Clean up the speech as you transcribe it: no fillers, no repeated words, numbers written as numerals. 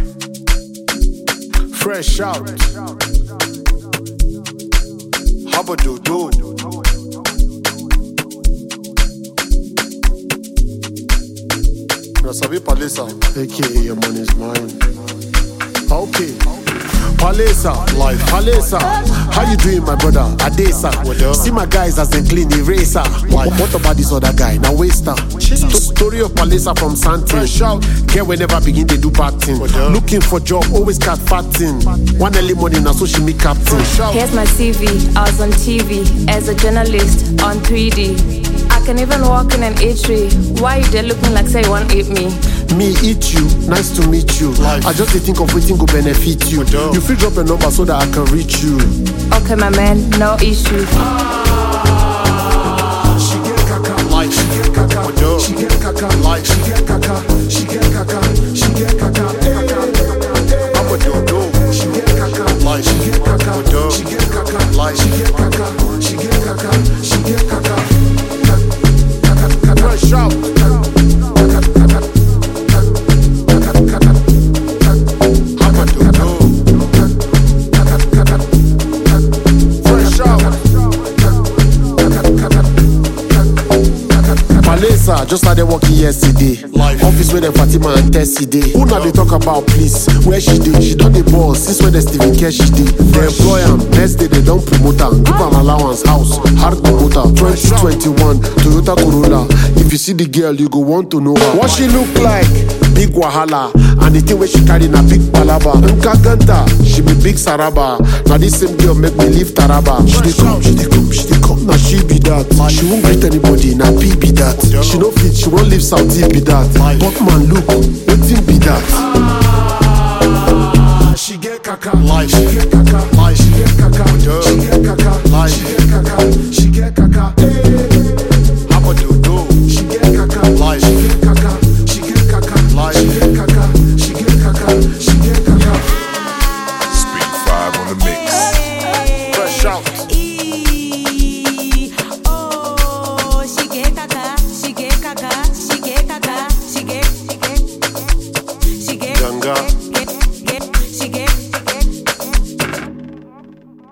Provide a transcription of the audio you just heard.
Fresh out. Habba-do-do. Nasabi Palesa, aka your money's mine. Okay. Palesa, life. Palesa, how you doing, my brother? Adesa. See my guys as they clean eraser. What about this other guy? Now waster. Story of Palesa from Santin. Get whenever begin they do bad thing. Looking for job, always cat fatting. One early morning, now so she me captain. Here's my CV. I was on TV as a journalist on 3D. I can even walk in an eatery. Why you there looking like say you want to eat me? Me eat you, nice to meet you. Life. I just think of waiting go benefit you. You feel drop a number so that I can reach you. Okay, my man, no issue. She get kaka, life. She get kaka, she get kaka, life. She get kaka, she get kaka, she get kaka. I'm a do. She get kaka, life. She get kaka, she get kaka, life. She get kaka, she get kaka, she get kaka. Fresh out. Palesa just started working yesterday. Life. Office where the Fatima and Tessie day. Who now they talk about please? Where she did? She done the boss. Since when the Stephen Cash she did. They employ am. Next day they don't promote her. Give am allowance, house, hard promoter. 2021 Toyota Corolla. If you see the girl, you go want to know her. What she look like? Big wahala. And the thing where she carry na big palava. Nkaganta, she be big saraba. Now this same girl make me leave Taraba. She dey come, she dey come, she dey come. Now she be that. She won't greet anybody. Now P be that. She no fit, she won't leave Saudi be that. But man, look, wetin be that? She get kaka, life. She get